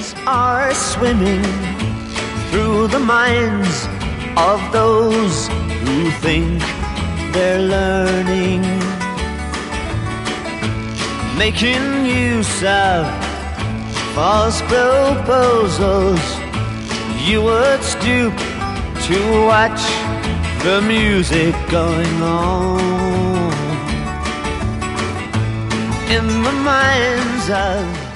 are swimming through the minds of those who think they're learning, making use of false proposals. You would stoop to watch the music going on in the minds of